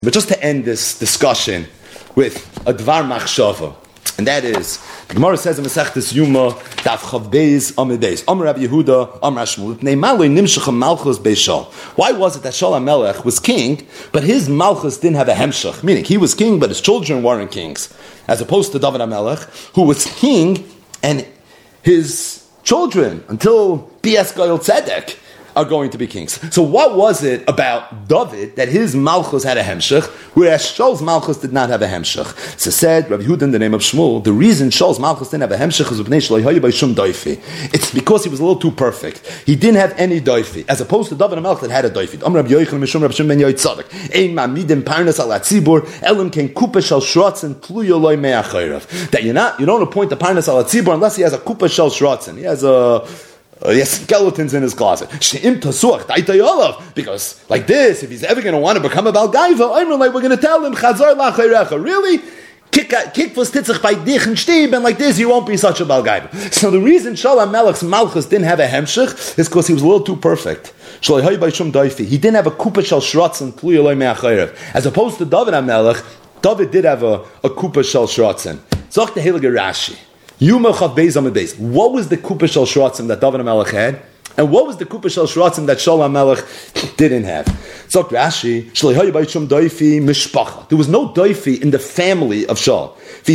But just to end this discussion with a dvar machshava, and that is, the Gemara says in Masechtas Yuma, Daf Chav Beis Amid Beis, Amar Rabbi Yehuda, Amar Shmuel, Pnei Maloi Nimshach Malchus Beis Shaul. Why was it that Shaul HaMelech was king, but his Malchus didn't have a hemshach? Meaning, he was king, but his children weren't kings. As opposed to David HaMelech, who was king, and his children, until Bias Goyal Tzedek, are going to be kings. So what was it about David that his Malchus had a hemshach, whereas Shaul's Malchus did not have a hemshach? So said Rabbi Yehuda in the name of Shmuel, the reason Shaul's Malchus didn't have a hemshach is it's because he was a little too perfect. He didn't have any doifi, as opposed to David HaMelech that had a doifi. That you don't appoint a parnas al tzibur unless he has a kupa shel shratzin. He has skeletons in his closet. Because like this, if he's ever going to want to become a Balgaiva, we're going to tell him, really? Kick was titzach by dich and shtib, and like this, you won't be such a Balgaiva. So the reason Shaul HaMelech's Malchus didn't have a hemshich is because he was a little too perfect. He didn't have a kupa shel shratzin, as opposed to David HaMelech. David did have a kupa shel shratzin. Zok the Heilige Rashi. What was the kupa shel shratzim that David HaMelech had? And what was the kupa shel shratzim that Shaul HaMelech didn't have? So Rashi, there was no doifi in the family of Shaul.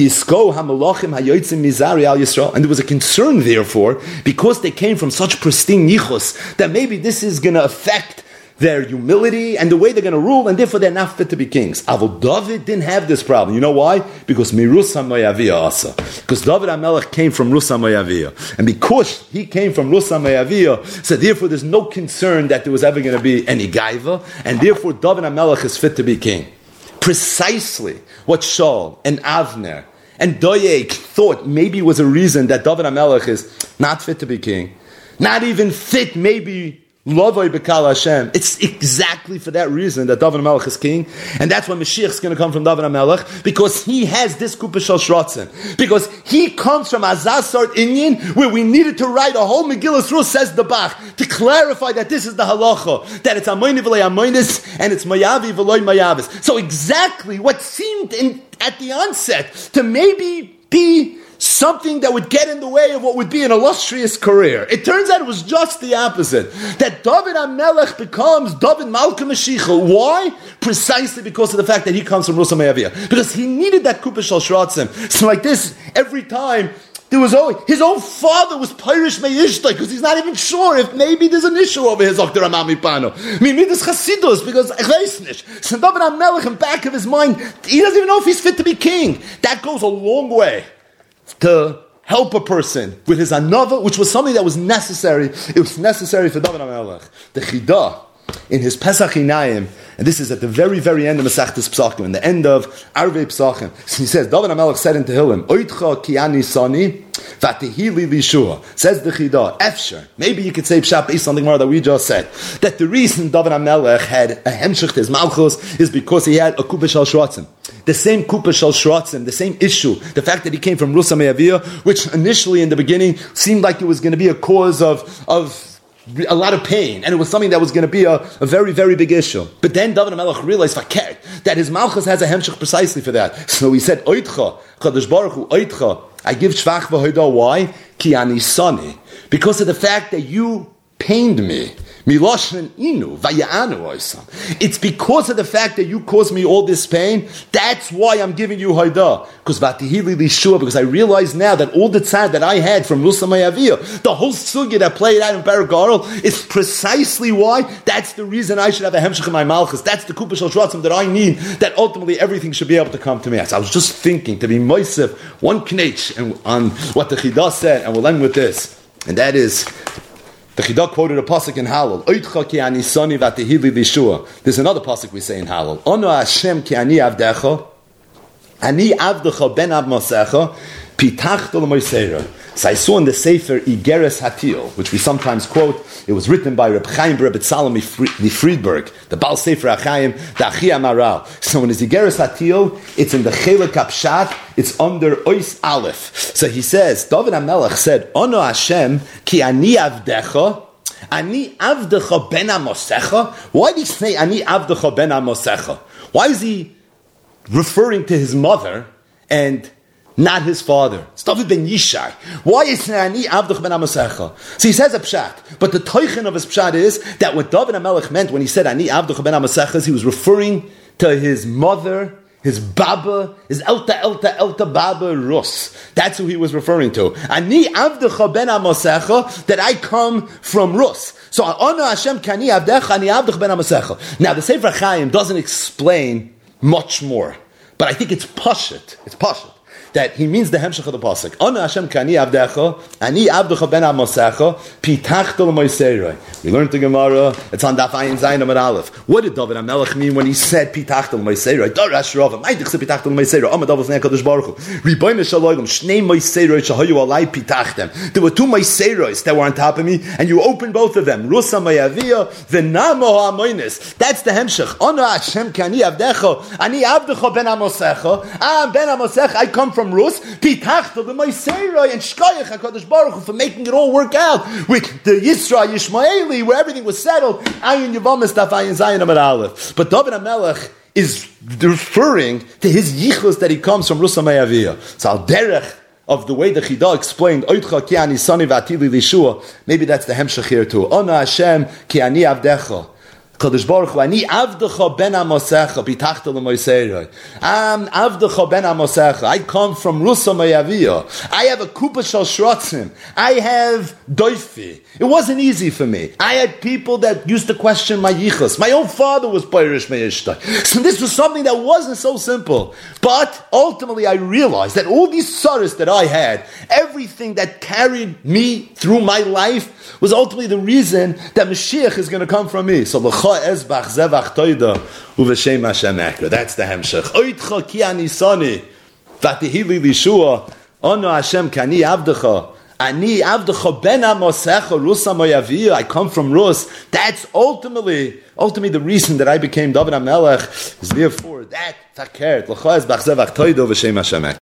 And there was a concern, therefore, because they came from such pristine yichus, that maybe this is going to affect their humility and the way they're going to rule, and therefore they're not fit to be kings. Avol David didn't have this problem. You know why? Because Mirus HaMoyaviyah asa. Because David HaMelech came from Rus HaMoyaviyah. And because he came from Rus HaMoyaviyah, so therefore there's no concern that there was ever going to be any gaiva, and therefore David HaMelech is fit to be king. Precisely what Shaul and Avner and Doeg thought maybe was a reason that David HaMelech is not fit to be king, not even fit maybe Lavoi B'Kal Hashem. It's exactly for that reason that David HaMelech is king, and that's why Mashiach is going to come from David HaMelech, because he has this kupa shel shratzin, because he comes from Azazart Inyan, where we needed to write a whole Megillas Rus, says the Bach, to clarify that this is the halacha, that it's Amoini v'lei Amoinis, and it's Mayavi v'loi Mayavis. So exactly what seemed at the onset to maybe be something that would get in the way of what would be an illustrious career. It turns out it was just the opposite. That David HaMelech becomes David Malka Mashiach. Why? Precisely because of the fact that he comes from Rus HaMoyaviyah. Because he needed that Kupa Shel Shratzim. So like this, every time, there was always, his own father was Pirish Me'ishtai, because he's not even sure if maybe there's an issue over his Dr. Amami Pano. Maybe there's Chasidus, because Reisnish. So David HaMelech, in the back of his mind, he doesn't even know if he's fit to be king. That goes a long way to help a person with his anava, which was something that was necessary. It was necessary for David HaMelech. The Chidah, in his Pesach Hinayim, and this is at the very, very end of Masechtas Pesachim, in the end of Arvei Pesachim, he says, David HaMelech said in Tehillim, Oitcha ki ani sani, v'atihi li lishua. Says the Chidah, Efsher. Maybe you could say Pshat based on the Gemara that we just said, that the reason David HaMelech had a hemshech to his Malchus is because he had a kupa shel shratzim. The same kupa shel shratzim, the same issue, the fact that he came from Rus HaMoyaviyah, which initially in the beginning seemed like it was going to be a cause of a lot of pain, and it was something that was going to be a very, very big issue. But then David HaMelech realized that his Malchus has a hemshech precisely for that. So he said, Oitcha, Kadosh Baruch Hu, Oitcha, I give Shvach v'hoida. Why? Ki ani sani. Because of the fact that you pained me. It's because of the fact that you caused me all this pain. That's why I'm giving you Haida. Because I realize now that all the tzad that I had from Rus HaMoyaviyah, the whole sugya that played out in Paragarl, is precisely why. That's the reason I should have a hemshech in my malchus. That's the kupa shel shratzim that I need, that ultimately everything should be able to come to me. So I was just thinking to be moisef one knetch on what the Chidah said, and we'll end with this. And that is, the Chidah quoted a pasuk in Halal. Oitcha ki ani sani v'atihi li lishua. There's another pasuk we say in Halal. Ono Hashem ki ani avdecha, ani avdecha ben avmasecha, pitachto l'moiseira. So I saw in the Sefer Igeres Hatil, which we sometimes quote, it was written by Reb Chaim Reb Tzalom Friedberg, the Baal Sefer HaChaim, the Achi Amaral. So in his Igeres Hatil, it's in the Chelek Kapshat, it's under Ois Aleph. So he says, David HaMelech said, Ono Hashem, ki ani avdecha, ani avdecha ben amosecha. Why did he say ani avdecha ben amosecha? Why is he referring to his mother and not his father? It's David ben Yishai. Why is Ani Avduch ben Amasecha? So he says a pshat, but the teichen of his pshat is that what David HaMelech meant when he said Ani Avduch ben Amasecha, he was referring to his mother, his Baba, his Elta Baba Rus. That's who he was referring to. Ani Avduch ben Amasecha, that I come from Rus. So Ana Hashem Kani Avdecha, Ani Avduch ben Amasecha. Now the Sefer Chaim doesn't explain much more, but I think it's pashut. It's pashut that he means the hemshech of the pasuk. Ana Hashem Kani Avdecha, Ani Avducha ben Amasecha, Pitachta l'Moiserei. We learned the Gemara. It's on Daf Ayin Zayin Amud Aleph. What did David HaMelech mean when he said Pitachta l'Moiserei? Darash Rava, Ma'idich se Pitachta l'Moiserei. Amad Avos Nei Kadosh Baruch Hu. Ribono shel Olam, Shnei Moiserei shahayu alai Pitachtem. There were two Moisereis that were on top of me, and you opened both of them. Rusa Mayavia, V'namo ha'amoines. That's the hemshech. Ana Hashem Kani Avdecha, Ani Avducha ben Amasecha. I'm ben Amasecha. I come from Rus, Pitachta l'Moiserei, and Shkoyach HaKadosh Baruch Hu for making it all work out with the Yisra Yishmaeli, where everything was settled. Ayin Yevamis Daf Ayin Zayin Amud Aleph. But David HaMelech is referring to his yichus that he comes from Rusa Mayavia. So al derech of the way the Chida explained, Oitcha ki ani sani v'atili lishua, maybe that's the hemshech here too. Ana Hashem ki ani avdecha. Kadosh Baruch Hu, Ani Avdecha ben Amasecha, Pitachta l'Moiserei. I'm Avdecha ben Amasecha. I come from Rusa Mayavia. I have a kupa shel shrotzim. I have doifi. It wasn't easy for me. I had people that used to question my yichus. My own father was Pirish Me'ishtai. So this was something that wasn't so simple. But ultimately I realized that all these sorrows that I had, everything that carried me through my life, was ultimately the reason that Mashiach is going to come from me. So ezbach zevach toida uv'shem Hashem ekra. That's the hemshech. Oitcha ki ani sani v'atihili lishua ono Hashem kani avdecha ani avdecha ben amosecha rusa moyavia. I come from Rus. That's ultimately the reason that I became David HaMelech. Is therefore that takert l'cha ezbach zevach toida uv'shem Hashem ekra.